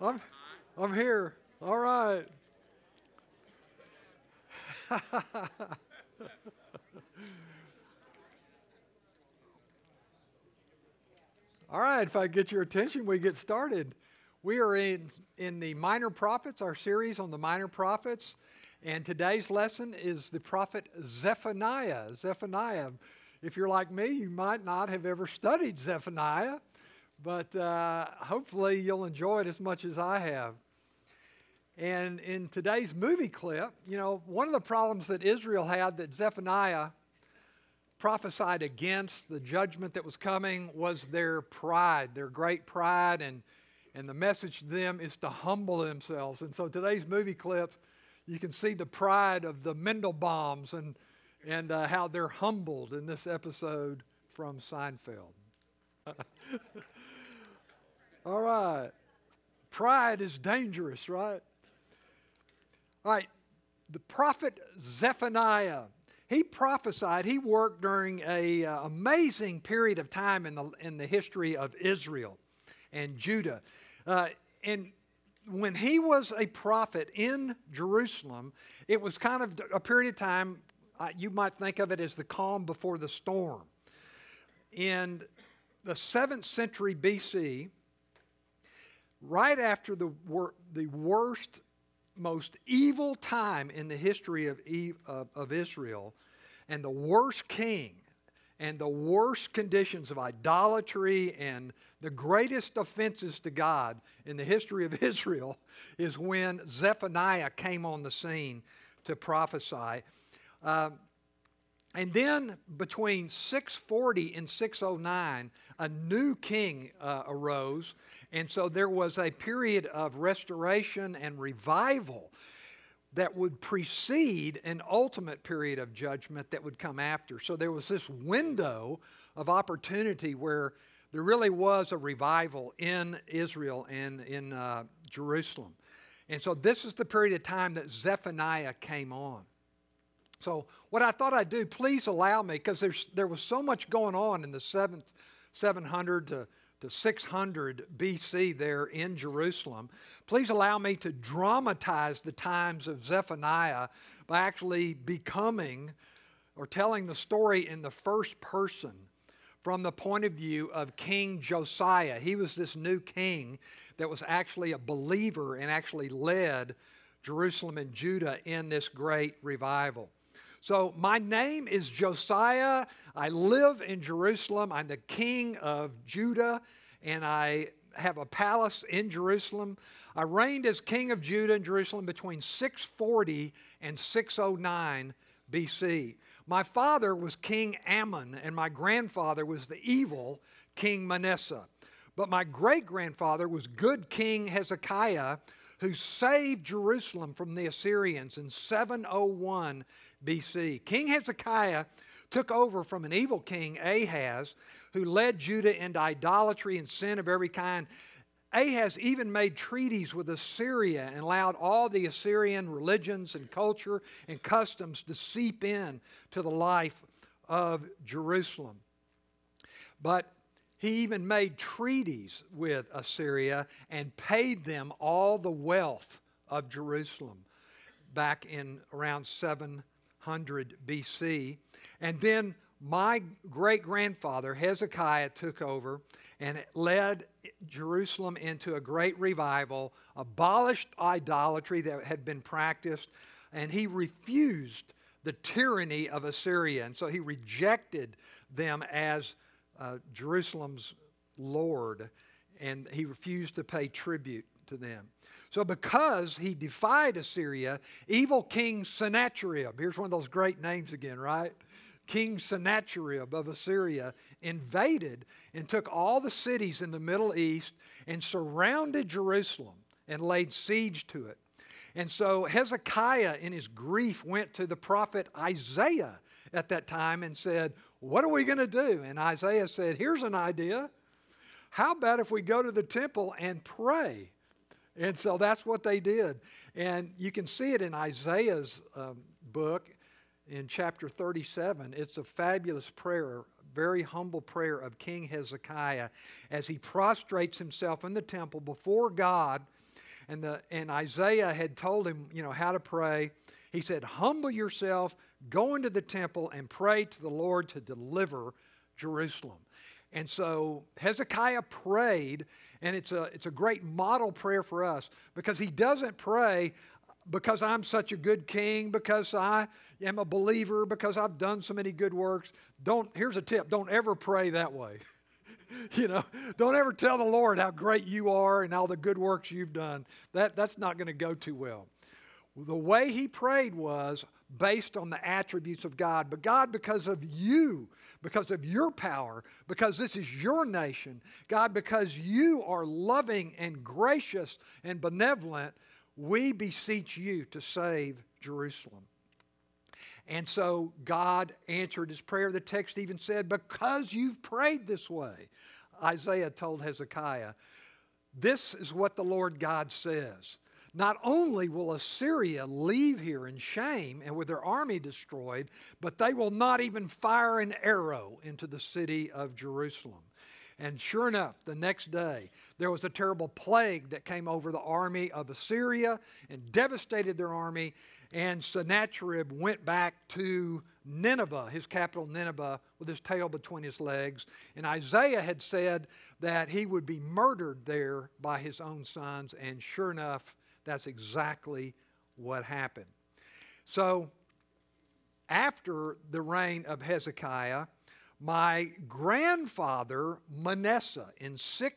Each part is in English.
I'm, I'm here. All right. All right, if I get your attention, we get started. We are in the Minor Prophets, our series on the Minor Prophets, and today's lesson is the prophet Zephaniah. Zephaniah. If you're like me, you might not have ever studied Zephaniah, but hopefully you'll enjoy it as much as I have. And in today's movie clip, one of the problems that Israel had that Zephaniah prophesied against, the judgment that was coming, was their pride, their great pride, and the message to them is to humble themselves. And so today's movie clip, you can see the pride of the Mendelbaums and how they're humbled in this episode from Seinfeld. All right. Pride is dangerous, right? All right. The prophet Zephaniah, he prophesied, he worked during an amazing period of time in the history of Israel and Judah. And when he was a prophet in Jerusalem, it was kind of a period of time, you might think of it as the calm before the storm. In the 7th century BC, right after the worst, most evil time in the history of Israel, and the worst king, and the worst conditions of idolatry and the greatest offenses to God in the history of Israel, is when Zephaniah came on the scene to prophesy. And then between 640 and 609, a new king arose. And so there was a period of restoration and revival that would precede an ultimate period of judgment that would come after. So there was this window of opportunity where there really was a revival in Israel and in Jerusalem. And so this is the period of time that Zephaniah came on. So what I thought I'd do, please allow me, because there was so much going on in the 700 to 600 BC there in Jerusalem. Please allow me to dramatize the times of Zephaniah by actually becoming or telling the story in the first person from the point of view of King Josiah. He was this new king that was actually a believer and actually led Jerusalem and Judah in this great revival. So my name is Josiah. I live in Jerusalem. I'm the king of Judah, and I have a palace in Jerusalem. I reigned as king of Judah in Jerusalem between 640 and 609 BC. My father was King Ammon, and my grandfather was the evil King Manasseh. But my great-grandfather was good King Hezekiah, who saved Jerusalem from the Assyrians in 701 BC. King Hezekiah took over from an evil king, Ahaz, who led Judah into idolatry and sin of every kind. Ahaz even made treaties with Assyria and allowed all the Assyrian religions and culture and customs to seep in to the life of Jerusalem. But he even made treaties with Assyria and paid them all the wealth of Jerusalem back in around 700 BC. And then my great-grandfather, Hezekiah, took over and led Jerusalem into a great revival, abolished idolatry that had been practiced, and he refused the tyranny of Assyria. And so he rejected them as Jerusalem's Lord, and he refused to pay tribute to them. So because he defied Assyria, evil King Sennacherib, here's one of those great names again, right? King Sennacherib of Assyria invaded and took all the cities in the Middle East and surrounded Jerusalem and laid siege to it. And so Hezekiah, in his grief, went to the prophet Isaiah at that time and said, "What are we going to do?" And Isaiah said, "Here's an idea. How about if we go to the temple and pray?" And so that's what they did. And you can see it in Isaiah's book in chapter 37. It's a fabulous prayer, very humble prayer of King Hezekiah as he prostrates himself in the temple before God And Isaiah had told him, how to pray. He said, humble yourself, go into the temple and pray to the Lord to deliver Jerusalem. And so Hezekiah prayed, and it's a great model prayer for us, because he doesn't pray because I'm such a good king, because I am a believer, because I've done so many good works. Here's a tip, don't ever pray that way. Don't ever tell the Lord how great you are and all the good works you've done. That's not going to go too well. The way he prayed was based on the attributes of God. But God, because of you, because of your power, because this is your nation, God, because you are loving and gracious and benevolent, we beseech you to save Jerusalem. And so God answered his prayer. The text even said, because you've prayed this way, Isaiah told Hezekiah, this is what the Lord God says. Not only will Assyria leave here in shame and with their army destroyed, but they will not even fire an arrow into the city of Jerusalem. And sure enough, the next day, there was a terrible plague that came over the army of Assyria and devastated their army. And Sennacherib went back to Nineveh, his capital Nineveh, with his tail between his legs. And Isaiah had said that he would be murdered there by his own sons. And sure enough, that's exactly what happened. So, after the reign of Hezekiah, my grandfather Manasseh in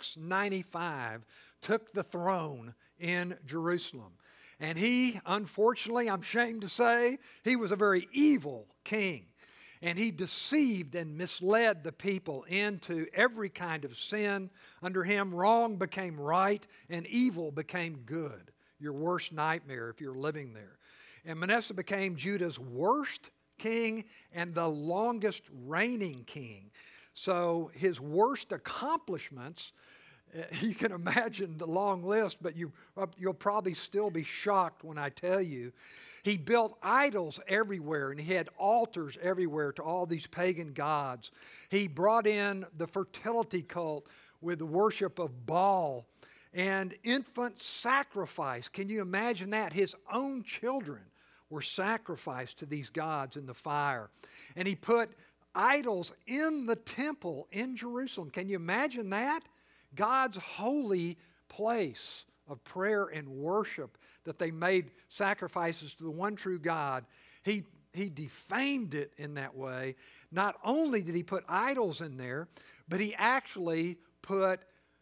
695 took the throne in Jerusalem. And he, unfortunately, I'm ashamed to say, he was a very evil king. And he deceived and misled the people into every kind of sin. Under him, wrong became right and evil became good. Your worst nightmare if you're living there. And Manasseh became Judah's worst king and the longest reigning king. So his worst accomplishments, you can imagine the long list, but you'll probably still be shocked when I tell you. He built idols everywhere, and he had altars everywhere to all these pagan gods. He brought in the fertility cult with the worship of Baal and infant sacrifice. Can you imagine that? His own children were sacrificed to these gods in the fire. And he put idols in the temple in Jerusalem. Can you imagine that? God's holy place of prayer and worship, that they made sacrifices to the one true God. He defamed it in that way. Not only did he put idols in there, but he actually put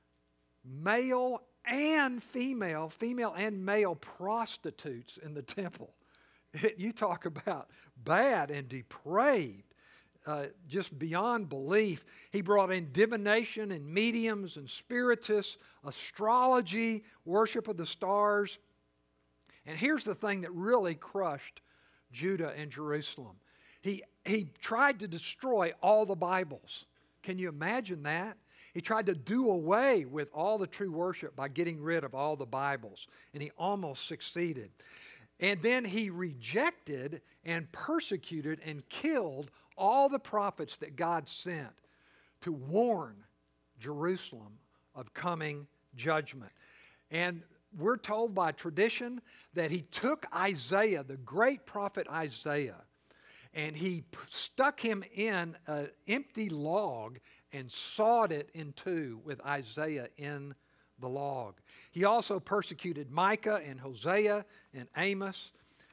male and female and male prostitutes in the temple. You talk about bad and depraved, just beyond belief. He brought in divination and mediums and spiritists, astrology, worship of the stars. And here's the thing that really crushed Judah and Jerusalem. He tried to destroy all the Bibles. Can you imagine that? He tried to do away with all the true worship by getting rid of all the Bibles, and he almost succeeded. And then he rejected and persecuted and killed all the prophets that God sent to warn Jerusalem of coming judgment. And we're told by tradition that he took Isaiah, the great prophet Isaiah, and he stuck him in an empty log and sawed it in two with Isaiah in the log. He also persecuted Micah and Hosea and Amos.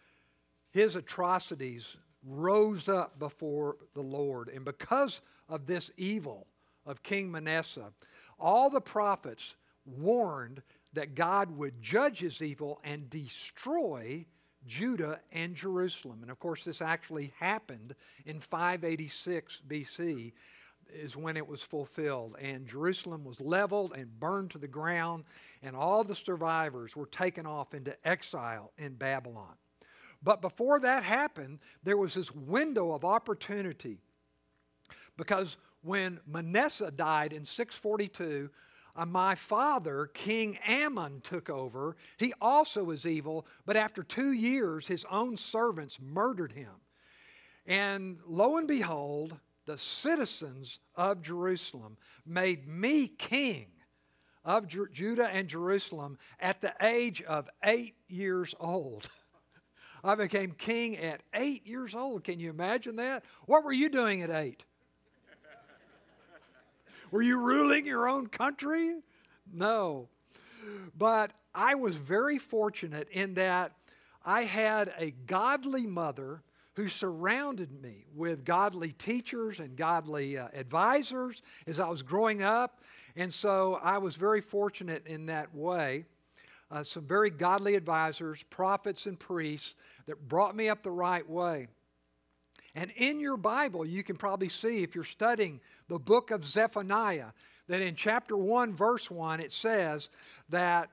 His atrocities rose up before the Lord. And because of this evil of King Manasseh, all the prophets warned that God would judge his evil and destroy Judah and Jerusalem. And of course, this actually happened in 586 BC. Is when it was fulfilled, and Jerusalem was leveled and burned to the ground, and all the survivors were taken off into exile in Babylon. But before that happened, there was this window of opportunity, because when Manasseh died in 642, my father, King Ammon, took over. He also was evil, but after 2 years, his own servants murdered him. And lo and behold, the citizens of Jerusalem made me king of Judah and Jerusalem at the age of 8 years old. I became king at 8 years old. Can you imagine that? What were you doing at 8? Were you ruling your own country? No. But I was very fortunate in that I had a godly mother who surrounded me with godly teachers and godly advisors as I was growing up. And so I was very fortunate in that way. Some very godly advisors, prophets and priests that brought me up the right way. And in your Bible, you can probably see, if you're studying the book of Zephaniah, that in chapter 1, verse 1, it says that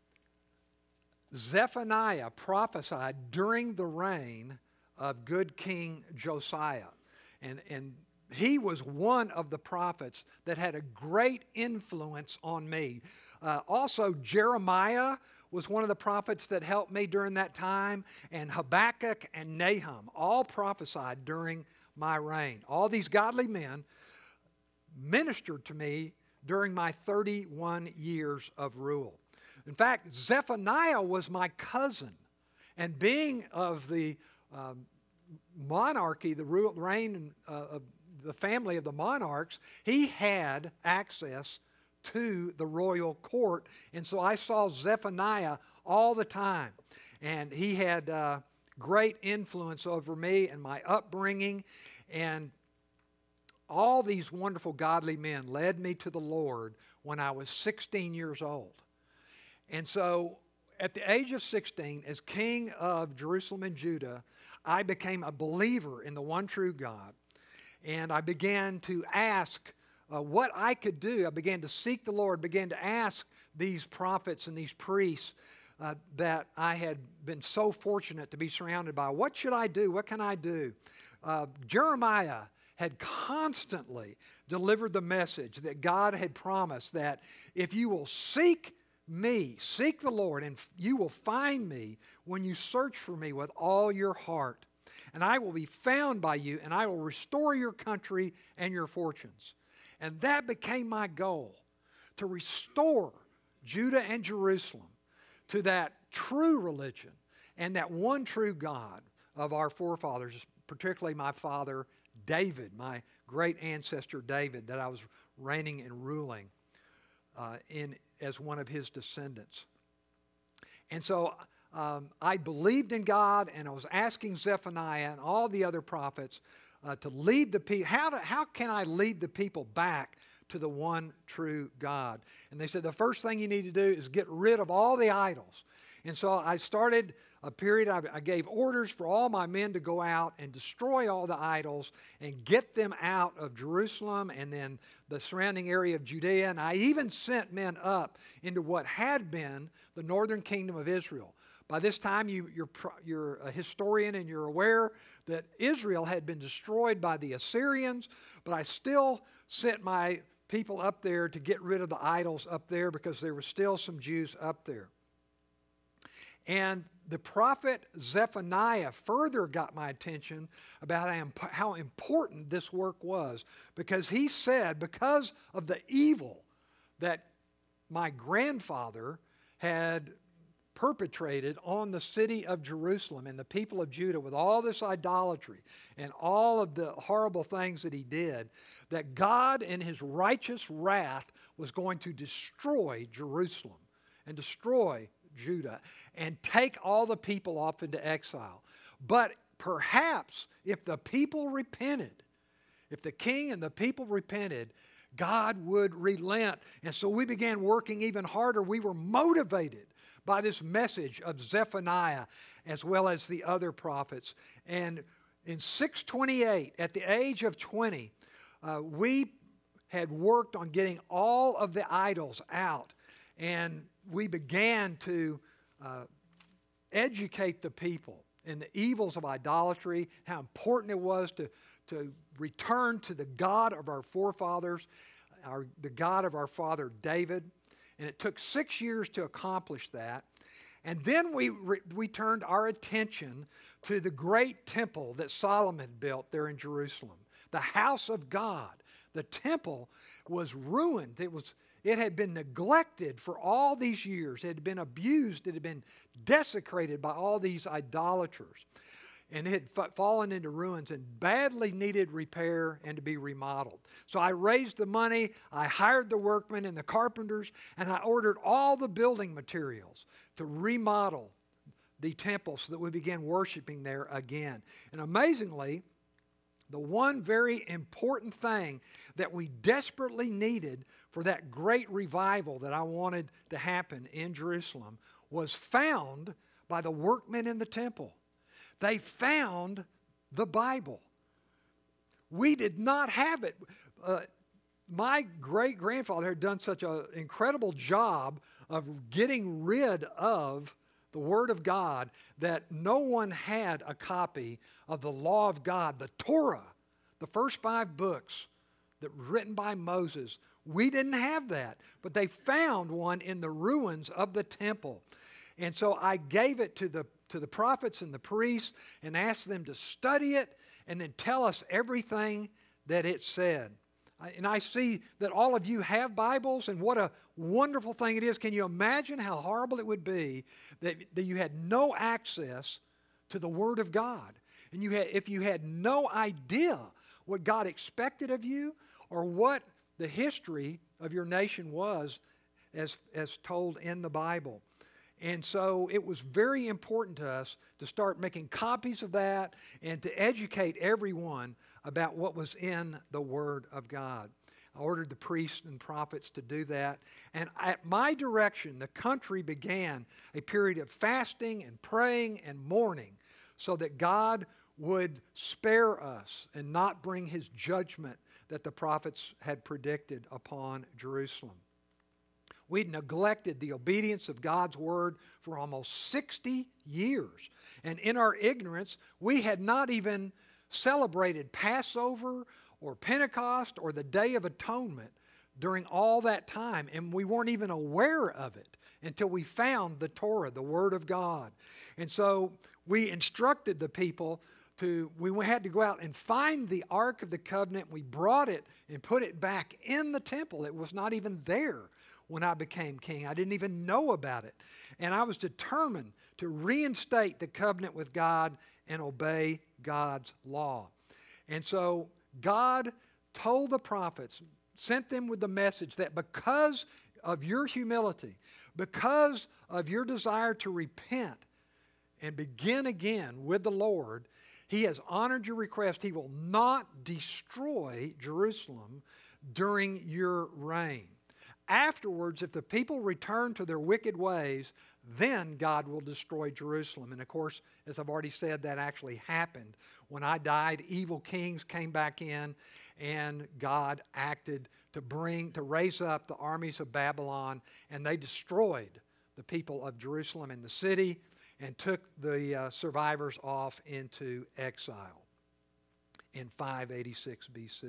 Zephaniah prophesied during the reign of good King Josiah. And he was one of the prophets that had a great influence on me. Also, Jeremiah was one of the prophets that helped me during that time, and Habakkuk and Nahum all prophesied during my reign. All these godly men ministered to me during my 31 years of rule. In fact, Zephaniah was my cousin, and being of the monarchy, the reign of the family of the monarchs, he had access to the royal court. And so I saw Zephaniah all the time. And he had great influence over me and my upbringing. And all these wonderful godly men led me to the Lord when I was 16 years old. And so at the age of 16, as king of Jerusalem and Judah, I became a believer in the one true God. And I began to ask what I could do. I began to seek the Lord, began to ask these prophets and these priests that I had been so fortunate to be surrounded by. What should I do? What can I do? Jeremiah had constantly delivered the message that God had promised that if you will seek me, seek the Lord, and you will find me when you search for me with all your heart. And I will be found by you, and I will restore your country and your fortunes. And that became my goal, to restore Judah and Jerusalem to that true religion and that one true God of our forefathers, particularly my father David, my great ancestor David, that I was reigning and ruling as one of his descendants. And so I believed in God, and I was asking Zephaniah and all the other prophets to lead the people. How can I lead the people back to the one true God? And they said, the first thing you need to do is get rid of all the idols. And so I started a period, I gave orders for all my men to go out and destroy all the idols and get them out of Jerusalem and then the surrounding area of Judea. And I even sent men up into what had been the northern kingdom of Israel. By this time, you're a historian and you're aware that Israel had been destroyed by the Assyrians, but I still sent my people up there to get rid of the idols up there because there were still some Jews up there. And the prophet Zephaniah further got my attention about how important this work was, because he said, because of the evil that my grandfather had perpetrated on the city of Jerusalem and the people of Judah with all this idolatry and all of the horrible things that he did, that God in his righteous wrath was going to destroy Jerusalem and destroy Judah and take all the people off into exile. But perhaps if the people repented, if the king and the people repented, God would relent. And so we began working even harder. We were motivated by this message of Zephaniah as well as the other prophets. And in 628, at the age of 20, we had worked on getting all of the idols out. And we began to educate the people in the evils of idolatry, how important it was to return to the God of our forefathers, the God of our father David. And it took 6 years to accomplish that. And then we turned our attention to the great temple that Solomon built there in Jerusalem, the house of God. The temple was ruined. It had been neglected for all these years. It had been abused. It had been desecrated by all these idolaters. And it had fallen into ruins and badly needed repair and to be remodeled. So I raised the money, I hired the workmen and the carpenters, and I ordered all the building materials to remodel the temple so that we began worshiping there again. And amazingly, the one very important thing that we desperately needed for that great revival that I wanted to happen in Jerusalem was found by the workmen in the temple. They found the Bible. We did not have it. My great-grandfather had done such an incredible job of getting rid of the Word of God that no one had a copy of the law of God, the Torah, the first 5 books that were written by Moses. We didn't have that, but they found one in the ruins of the temple. And so I gave it to the prophets and the priests and asked them to study it and then tell us everything that it said. And I see that all of you have Bibles, and what a wonderful thing it is. Can you imagine how horrible it would be that you had no access to the Word of God? And if you had no idea what God expected of you or what the history of your nation was as told in the Bible. And so it was very important to us to start making copies of that and to educate everyone about what was in the Word of God. I ordered the priests and prophets to do that. And at my direction, the country began a period of fasting and praying and mourning so that God would spare us and not bring His judgment that the prophets had predicted upon Jerusalem. We'd neglected the obedience of God's Word for almost 60 years. And in our ignorance, we had not even celebrated Passover or Pentecost or the Day of Atonement during all that time. And we weren't even aware of it until we found the Torah, the Word of God. And so we instructed the people we had to go out and find the Ark of the Covenant. We brought it and put it back in the temple. It was not even there when I became king. I didn't even know about it. And I was determined to reinstate the covenant with God and obey God's law. And so God told the prophets, sent them with the message that because of your humility, because of your desire to repent and begin again with the Lord, He has honored your request. He will not destroy Jerusalem during your reign. Afterwards, if the people return to their wicked ways, then God will destroy Jerusalem. And of course, as I've already said, that actually happened. When I died, evil kings came back in, and God acted to raise up the armies of Babylon, and they destroyed the people of Jerusalem and the city and took the survivors off into exile in 586 BC.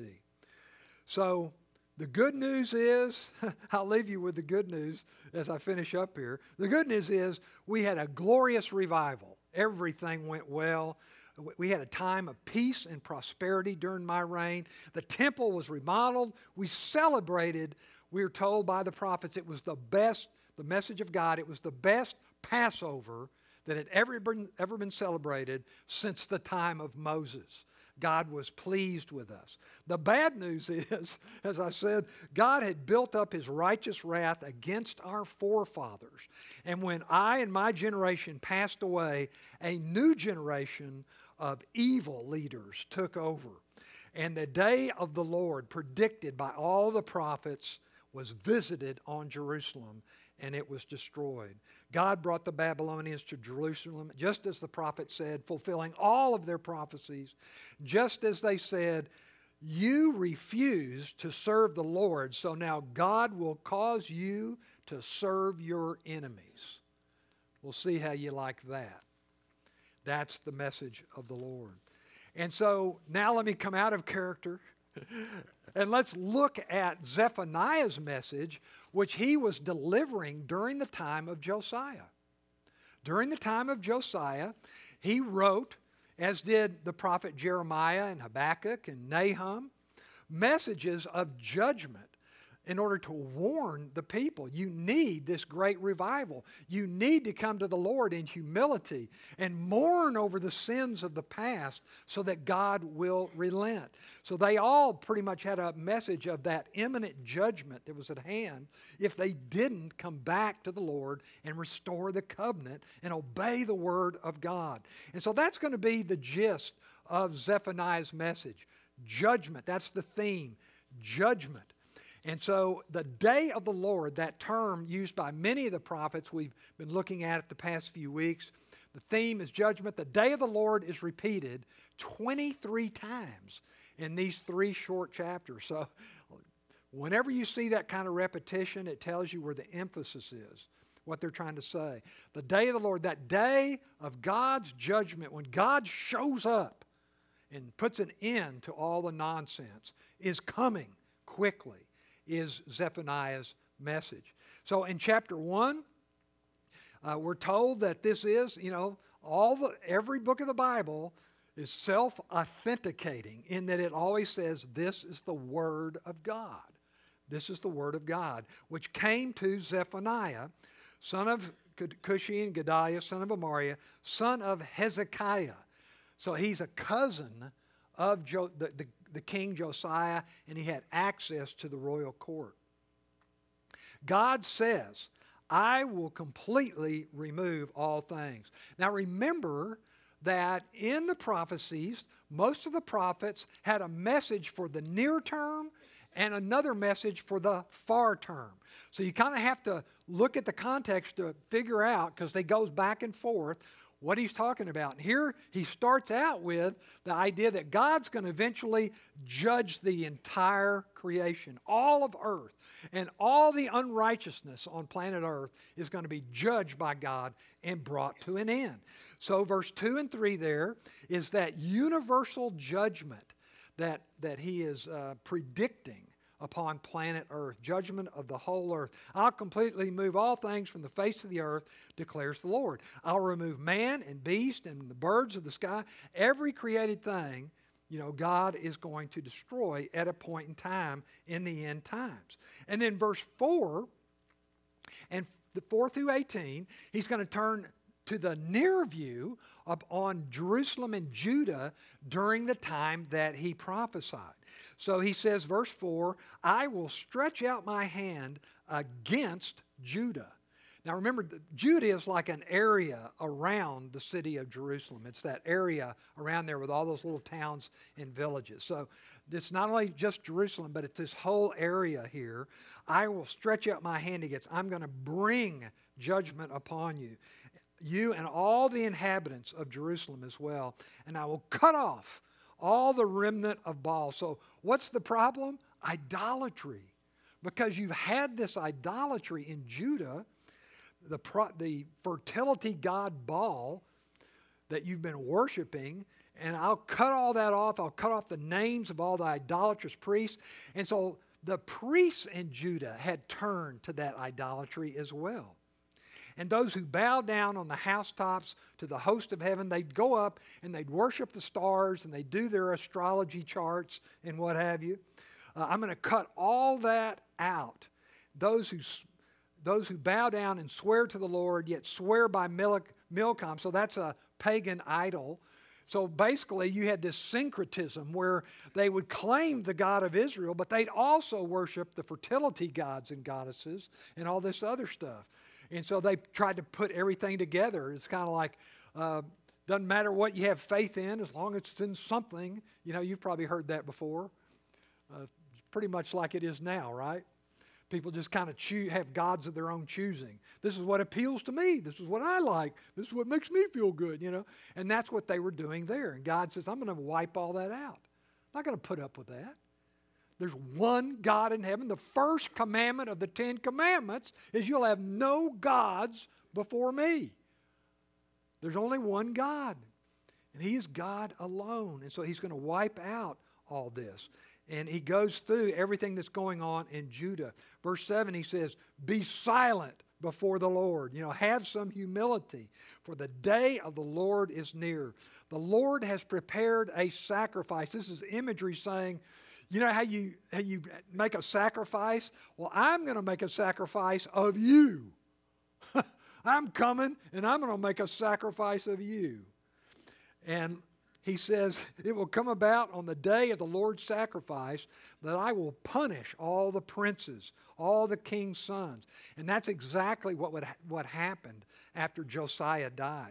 So the good news is, I'll leave you with the good news as I finish up here. The good news is we had a glorious revival. Everything went well. We had a time of peace and prosperity during my reign. The temple was remodeled. We celebrated, we were told by the prophets, it was the best, the message of God, it was the best Passover that had ever been celebrated since the time of Moses. God was pleased with us. The bad news is, as I said, God had built up His righteous wrath against our forefathers. And when I and my generation passed away, a new generation of evil leaders took over. And the day of the Lord, predicted by all the prophets, was visited on Jerusalem, and it was destroyed. God brought the Babylonians to Jerusalem, just as the prophet said, fulfilling all of their prophecies, just as they said, you refused to serve the Lord, so now God will cause you to serve your enemies. We'll see how you like that. That's the message of the Lord. And so now let me come out of character and let's look at Zephaniah's message, which he was delivering during the time of Josiah. During the time of Josiah, he wrote, as did the prophet Jeremiah and Habakkuk and Nahum, messages of judgment in order to warn the people. You need this great revival. You need to come to the Lord in humility and mourn over the sins of the past so that God will relent. So they all pretty much had a message of that imminent judgment that was at hand if they didn't come back to the Lord and restore the covenant and obey the word of God. And so that's going to be the gist of Zephaniah's message. Judgment, that's the theme. Judgment. And so the day of the Lord, that term used by many of the prophets we've been looking at the past few weeks, the theme is judgment. The day of the Lord is repeated 23 times in these 3 short chapters. So whenever you see that kind of repetition, it tells you where the emphasis is, what they're trying to say. The day of the Lord, that day of God's judgment, when God shows up and puts an end to all the nonsense, is coming quickly, is Zephaniah's message. So in chapter 1, we're told that this is, every book of the Bible is self-authenticating in that it always says this is the Word of God. This is the Word of God, which came to Zephaniah, son of Cushi and Gedaliah, son of Amariah, son of Hezekiah. So he's a cousin of the king Josiah, and he had access to the royal court. God says, I will completely remove all things. Now remember that in the prophecies, most of the prophets had a message for the near term and another message for the far term. So you kind of have to look at the context to figure out, because they goes back and forth, what he's talking about. And here he starts out with the idea that God's going to eventually judge the entire creation, all of earth, and all the unrighteousness on planet earth is going to be judged by God and brought to an end. So verse 2 and 3 there is that universal judgment that he is predicting upon planet earth, judgment of the whole earth. I'll completely remove all things from the face of the earth, declares the Lord. I'll remove man and beast and the birds of the sky. Every created thing, God is going to destroy at a point in time in the end times. And then verse 4 and 4 through 18, he's going to turn to the near view upon Jerusalem and Judah during the time that he prophesied. So he says, verse 4, I will stretch out my hand against Judah. Now remember, Judah is like an area around the city of Jerusalem. It's that area around there with all those little towns and villages. So it's not only just Jerusalem, but it's this whole area here. I will stretch out my hand against. I'm going to bring judgment upon you. You and all the inhabitants of Jerusalem as well. And I will cut off all the remnant of Baal. So what's the problem? Idolatry. Because you've had this idolatry in Judah, the fertility god Baal that you've been worshiping, and I'll cut all that off. I'll cut off the names of all the idolatrous priests. And so the priests in Judah had turned to that idolatry as well. And those who bow down on the housetops to the host of heaven, they'd go up and they'd worship the stars and they'd do their astrology charts and what have you. I'm going to cut all that out. Those who bow down and swear to the Lord, yet swear by Milcom, so that's a pagan idol. So basically you had this syncretism where they would claim the God of Israel, but they'd also worship the fertility gods and goddesses and all this other stuff. And so they tried to put everything together. It's kind of like, doesn't matter what you have faith in, as long as it's in something. You've probably heard that before. Pretty much like it is now, right? People just kind of have gods of their own choosing. This is what appeals to me. This is what I like. This is what makes me feel good, And that's what they were doing there. And God says, I'm going to wipe all that out. I'm not going to put up with that. There's one God in heaven. The first commandment of the 10 commandments is you'll have no gods before me. There's only one God, and he is God alone. And so he's going to wipe out all this. And he goes through everything that's going on in Judah. Verse 7, he says, be silent before the Lord. Have some humility, for the day of the Lord is near. The Lord has prepared a sacrifice. This is imagery saying, You know how you make a sacrifice? Well, I'm going to make a sacrifice of you. I'm coming and I'm going to make a sacrifice of you. And he says, it will come about on the day of the Lord's sacrifice that I will punish all the princes, all the king's sons. And that's exactly what happened after Josiah died.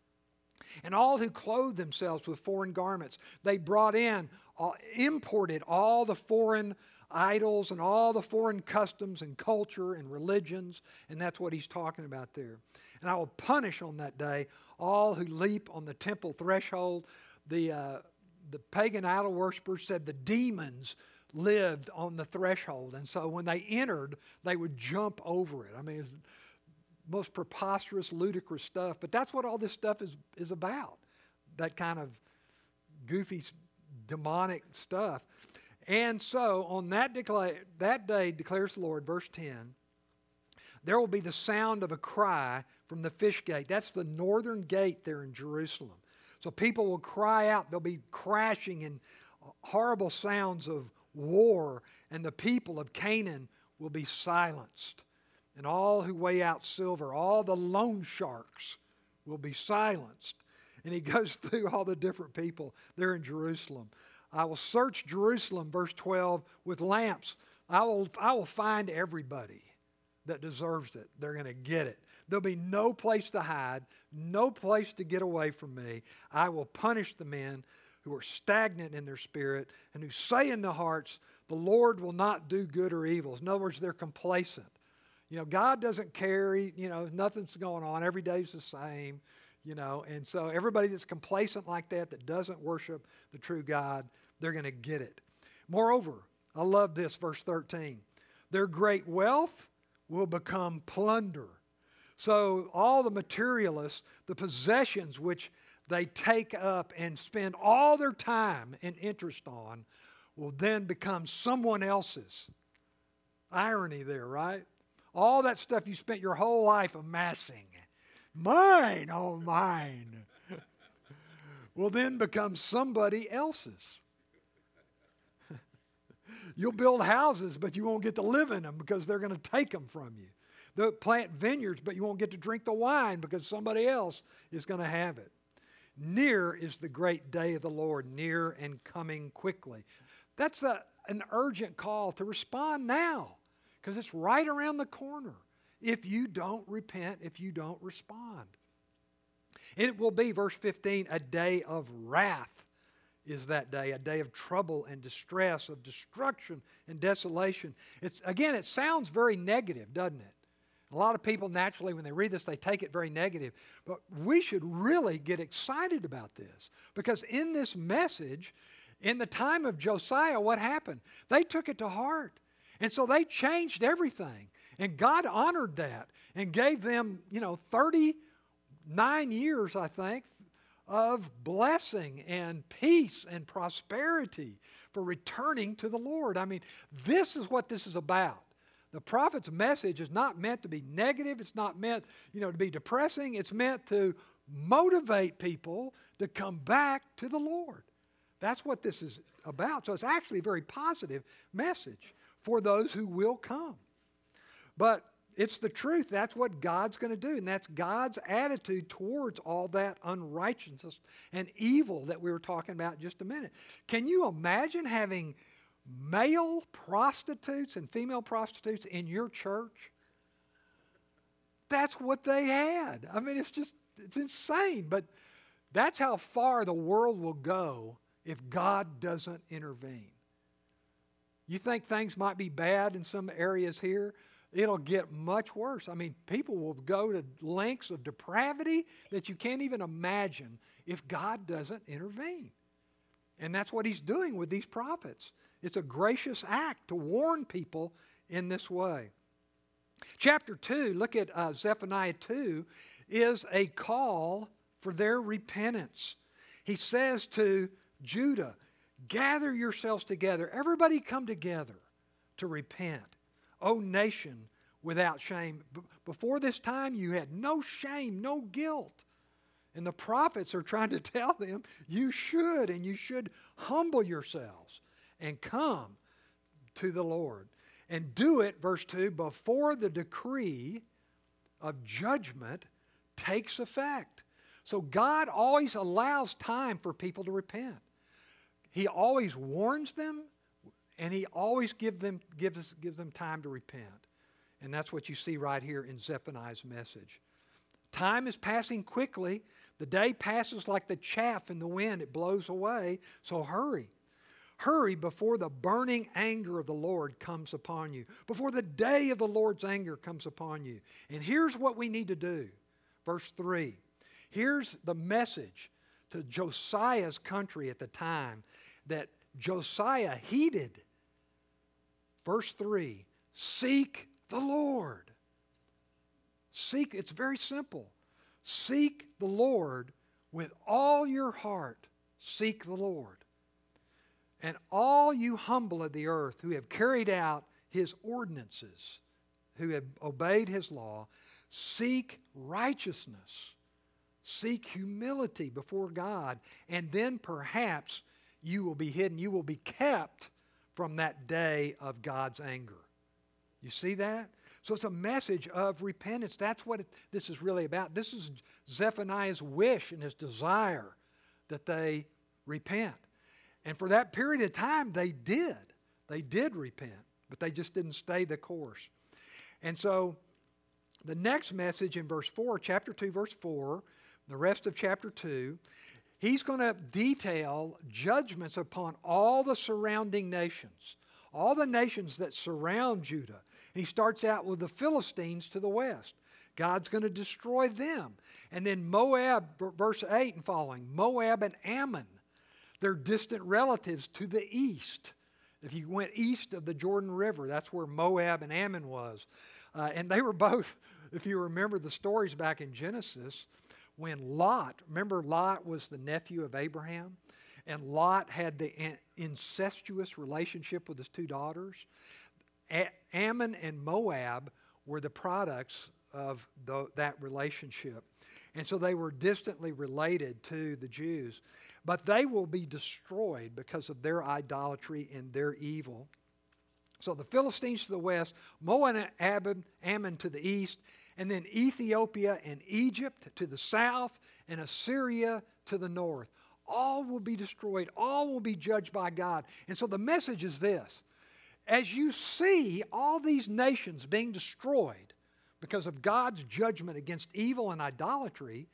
And all who clothed themselves with foreign garments, they brought in, imported all the foreign idols and all the foreign customs and culture and religions, and that's what he's talking about there. And I will punish on that day all who leap on the temple threshold. The pagan idol worshippers said the demons lived on the threshold, and so when they entered, they would jump over it. I mean, it's most preposterous, ludicrous stuff, but that's what all this stuff is about, that kind of goofy, demonic stuff. And so on that day, declares the Lord, verse 10, there will be the sound of a cry from the fish gate. That's the northern gate there in Jerusalem. So people will cry out. They'll be crashing and horrible sounds of war, and the people of Canaan will be silenced. And all who weigh out silver, all the loan sharks will be silenced. And he goes through all the different people there in Jerusalem. I will search Jerusalem, verse 12, with lamps. I will find everybody that deserves it. They're going to get it. There'll be no place to hide, no place to get away from me. I will punish the men who are stagnant in their spirit and who say in their hearts, the Lord will not do good or evil. In other words, they're complacent. You know, God doesn't care. Nothing's going on. Every day's the same. And so everybody that's complacent like that doesn't worship the true God, they're going to get it. Moreover, I love this, verse 13. Their great wealth will become plunder. So all the materialists, the possessions which they take up and spend all their time and interest on, will then become someone else's. Irony there, right? All that stuff you spent your whole life amassing, mine, oh mine, will then become somebody else's. You'll build houses, but you won't get to live in them because they're going to take them from you. They'll plant vineyards, but you won't get to drink the wine because somebody else is going to have it. Near is the great day of the Lord, near and coming quickly. That's an urgent call to respond now, because it's right around the corner if you don't repent, if you don't respond. It will be, verse 15, a day of wrath is that day, a day of trouble and distress, of destruction and desolation. It sounds very negative, doesn't it? A lot of people naturally, when they read this, they take it very negative. But we should really get excited about this, because in this message, in the time of Josiah, what happened? They took it to heart. And so they changed everything. And God honored that and gave them, 39 years, I think, of blessing and peace and prosperity for returning to the Lord. I mean, this is what this is about. The prophet's message is not meant to be negative. It's not meant, to be depressing. It's meant to motivate people to come back to the Lord. That's what this is about. So it's actually a very positive message for those who will come. But it's the truth. That's what God's going to do. And that's God's attitude towards all that unrighteousness and evil that we were talking about in just a minute. Can you imagine having male prostitutes and female prostitutes in your church? That's what they had. I mean, it's insane. But that's how far the world will go if God doesn't intervene. You think things might be bad in some areas here? It'll get much worse. I mean, people will go to lengths of depravity that you can't even imagine if God doesn't intervene. And that's what he's doing with these prophets. It's a gracious act to warn people in this way. Chapter 2, look at Zephaniah 2, is a call for their repentance. He says to Judah, gather yourselves together. Everybody come together to repent. O nation without shame. Before this time, you had no shame, no guilt. And the prophets are trying to tell them, you should, and you should humble yourselves and come to the Lord. And do it, verse 2, before the decree of judgment takes effect. So God always allows time for people to repent. He always warns them, and He always gives them time to repent. And that's what you see right here in Zephaniah's message. Time is passing quickly. The day passes like the chaff in the wind. It blows away. So hurry. Hurry before the burning anger of the Lord comes upon you. Before the day of the Lord's anger comes upon you. And here's what we need to do. Verse 3. Here's the message to Josiah's country at the time that Josiah heeded. Verse 3. Seek the Lord. Seek, it's very simple. Seek the Lord with all your heart. Seek the Lord. And all you humble of the earth who have carried out His ordinances, who have obeyed His law, seek righteousness. Seek humility before God, and then perhaps you will be hidden. You will be kept from that day of God's anger. You see that? So it's a message of repentance. That's what this is really about. This is Zephaniah's wish and his desire that they repent. And for that period of time, they did. They did repent, but they just didn't stay the course. And so the next message in verse 4, chapter 2, verse 4, the rest of chapter 2, he's going to detail judgments upon all the surrounding nations, all the nations that surround Judah. And he starts out with the Philistines to the west. God's going to destroy them. And then Moab, verse 8 and following, Moab and Ammon, they're distant relatives to the east. If you went east of the Jordan River, that's where Moab and Ammon was. And they were both, if you remember the stories back in Genesis, when Lot, remember Lot was the nephew of Abraham, and Lot had the incestuous relationship with his two daughters. Ammon and Moab were the products of that relationship. And so they were distantly related to the Jews. But they will be destroyed because of their idolatry and their evil. So the Philistines to the west, Moab and Ammon to the east, and then Ethiopia and Egypt to the south, and Assyria to the north. All will be destroyed. All will be judged by God. And so the message is this. As you see all these nations being destroyed because of God's judgment against evil and idolatry,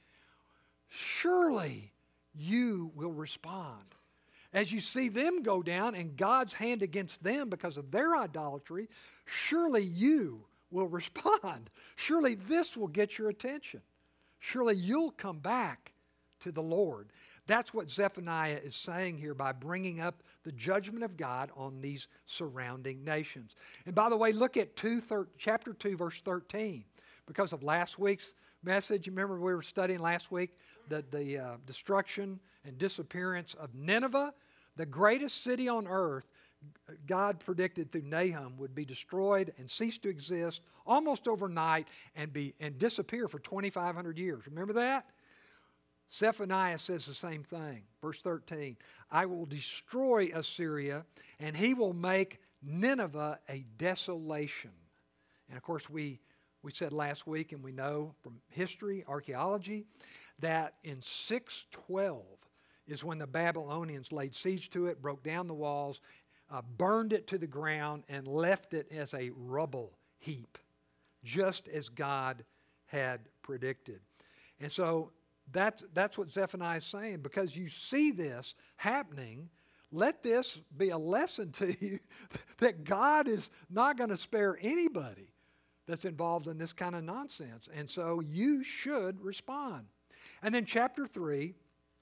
surely you will respond. As you see them go down and God's hand against them because of their idolatry, surely you will respond. Surely this will get your attention. Surely you'll come back to the Lord. That's what Zephaniah is saying here by bringing up the judgment of God on these surrounding nations. And by the way, look at chapter 2, verse 13. Because of last week's message, you remember we were studying last week the destruction and disappearance of Nineveh, the greatest city on earth. God predicted through Nahum would be destroyed and cease to exist almost overnight and disappear for 2,500 years. Remember that? Zephaniah says the same thing. Verse 13, I will destroy Assyria, and he will make Nineveh a desolation. And of course, we said last week, and we know from history, archaeology, that in 612 is when the Babylonians laid siege to it, broke down the walls, burned it to the ground, and left it as a rubble heap, just as God had predicted. And so that's what Zephaniah is saying. Because you see this happening, let this be a lesson to you that God is not going to spare anybody that's involved in this kind of nonsense. And so you should respond. And then chapter 3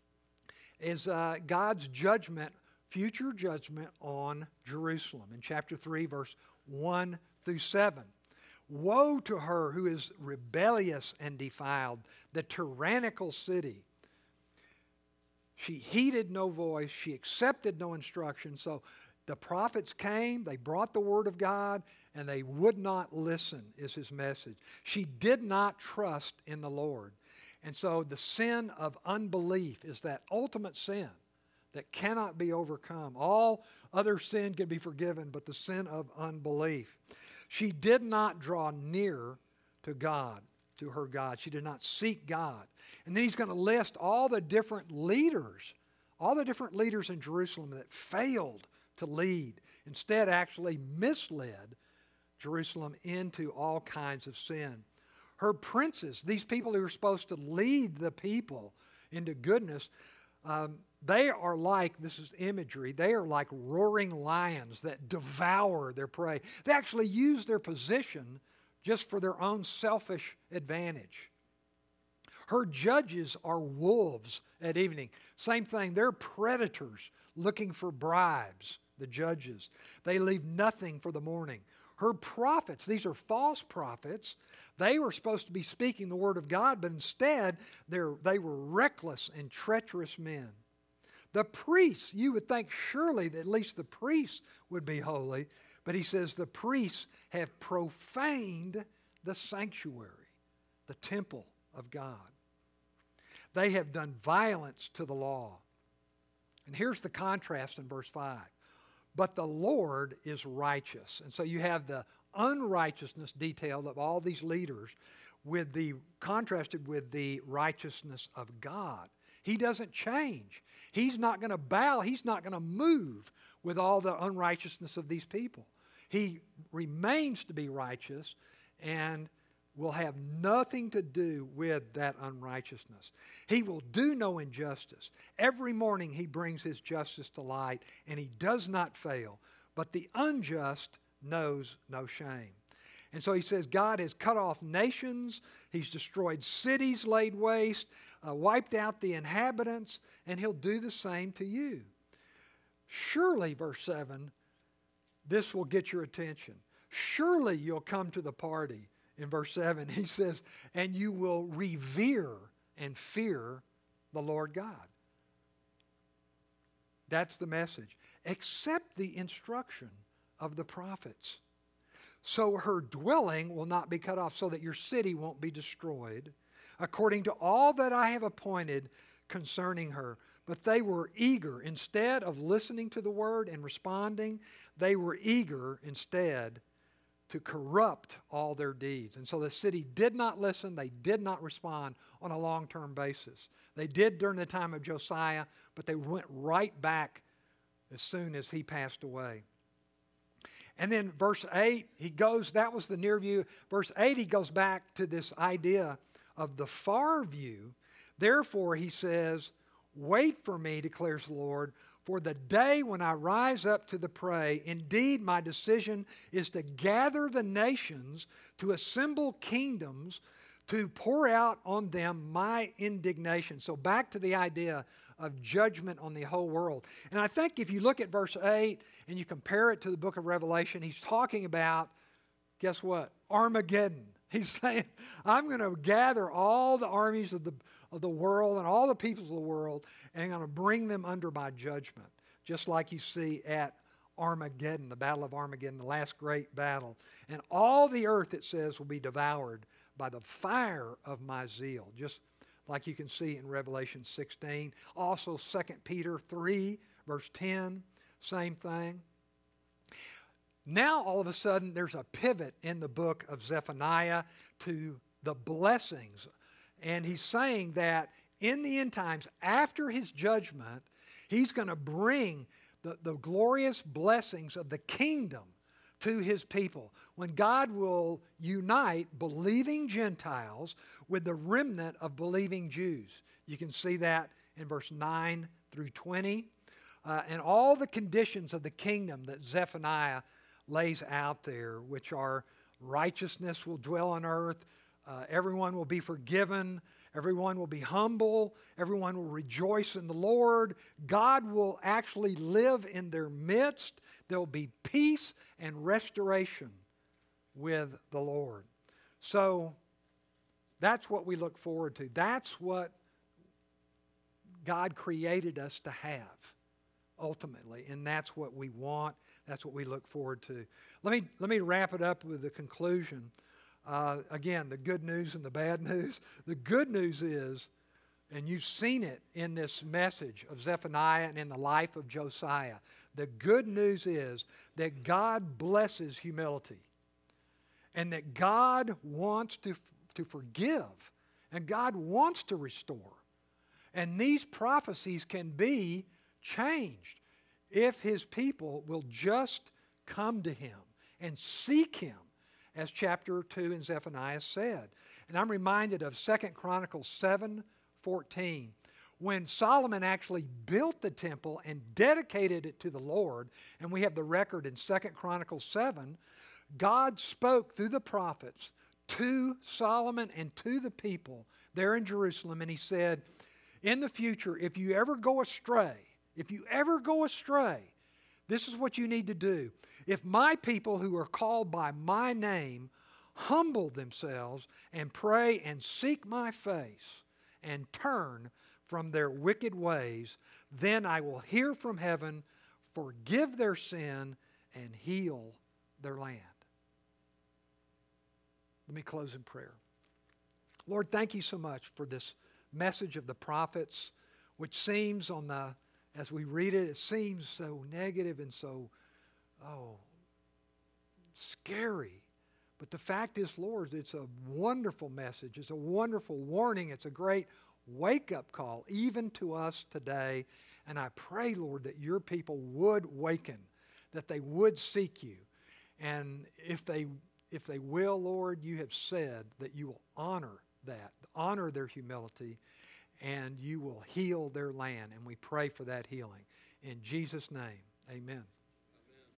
is God's judgment, future judgment on Jerusalem. In chapter 3, verse 1 through 7. Woe to her who is rebellious and defiled, the tyrannical city. She heeded no voice. She accepted no instruction. So the prophets came, they brought the word of God, and they would not listen, is his message. She did not trust in the Lord. And so the sin of unbelief is that ultimate sin that cannot be overcome. All other sin can be forgiven, but the sin of unbelief. She did not draw near to God, to her God. She did not seek God. And then he's going to list all the different leaders in Jerusalem that failed to lead, instead actually misled Jerusalem into all kinds of sin. Her princes, these people who are supposed to lead the people into goodness, they are like, this is imagery, they are like roaring lions that devour their prey. They actually use their position just for their own selfish advantage. Her judges are wolves at evening. Same thing, they're predators looking for bribes, the judges. They leave nothing for the morning. Her prophets, these are false prophets. They were supposed to be speaking the word of God, but instead they were reckless and treacherous men. The priests, you would think surely that at least the priests would be holy, but he says the priests have profaned the sanctuary, the temple of God. They have done violence to the law. And here's the contrast in verse 5. But the Lord is righteous. And so you have the unrighteousness detailed of all these leaders contrasted with the righteousness of God. He doesn't change. He's not going to bow. He's not going to move with all the unrighteousness of these people. He remains to be righteous and will have nothing to do with that unrighteousness. He will do no injustice. Every morning he brings his justice to light, and he does not fail. But the unjust knows no shame. And so he says God has cut off nations. He's destroyed cities laid waste, wiped out the inhabitants, and he'll do the same to you. Surely, verse 7, this will get your attention. Surely you'll come to the party. In verse 7, he says, and you will revere and fear the Lord God. That's the message. Accept the instruction of the prophets. So her dwelling will not be cut off, so that your city won't be destroyed, according to all that I have appointed concerning her. But they were eager. Instead of listening to the word and responding, they were eager instead to corrupt all their deeds. And so the city did not listen. They did not respond on a long-term basis. They did during the time of Josiah, but they went right back as soon as he passed away. And then verse 8, that was the near view. Verse 8, he goes back to this idea of the far view. Therefore, he says, wait for me, declares the Lord, for the day when I rise up to the prey. Indeed, my decision is to gather the nations, to assemble kingdoms, to pour out on them my indignation. So back to the idea of judgment on the whole world. And I think if you look at verse 8 and you compare it to the book of Revelation, he's talking about, guess what? Armageddon. He's saying, I'm going to gather all the armies of the world and all the peoples of the world, and I'm going to bring them under my judgment. Just like you see at Armageddon, the Battle of Armageddon, the last great battle. And all the earth, it says, will be devoured by the fire of my zeal. Just like you can see in Revelation 16. Also 2 Peter 3, verse 10, same thing. Now, all of a sudden, there's a pivot in the book of Zephaniah to the blessings. And he's saying that in the end times, after his judgment, he's going to bring the glorious blessings of the kingdom to his people. When God will unite believing Gentiles with the remnant of believing Jews. You can see that in verse 9 through 20. And all the conditions of the kingdom that Zephaniah lays out there, which are righteousness will dwell on earth, everyone will be forgiven, everyone will be humble, everyone will rejoice in the Lord, God will actually live in their midst, there will be peace and restoration with the Lord. So that's what we look forward to. That's what God created us to have. Ultimately, and that's what we want. That's what we look forward to. Let me wrap it up with the conclusion. Again, the good news and the bad news. The good news is And you've seen it in this message of Zephaniah and in the life of Josiah. The good news is that God blesses humility and that God wants to forgive and God wants to restore. And these prophecies can be changed if His people will just come to Him and seek Him, as chapter 2 in Zephaniah said. And I'm reminded of 2 Chronicles 7:14, when Solomon actually built the temple and dedicated it to the Lord, and we have the record in 2 Chronicles 7, God spoke through the prophets to Solomon and to the people there in Jerusalem, and He said, in the future, if you ever go astray, this is what you need to do. If my people who are called by my name humble themselves and pray and seek my face and turn from their wicked ways, then I will hear from heaven, forgive their sin, and heal their land. Let me close in prayer. Lord, thank you so much for this message of the prophets, which seems as we read it, it seems so negative and so, scary. But the fact is, Lord, it's a wonderful message. It's a wonderful warning. It's a great wake-up call, even to us today. And I pray, Lord, that your people would waken, that they would seek you. And if they will, Lord, you have said that you will honor that, honor their humility, and you will heal their land. And we pray for that healing. In Jesus' name, amen.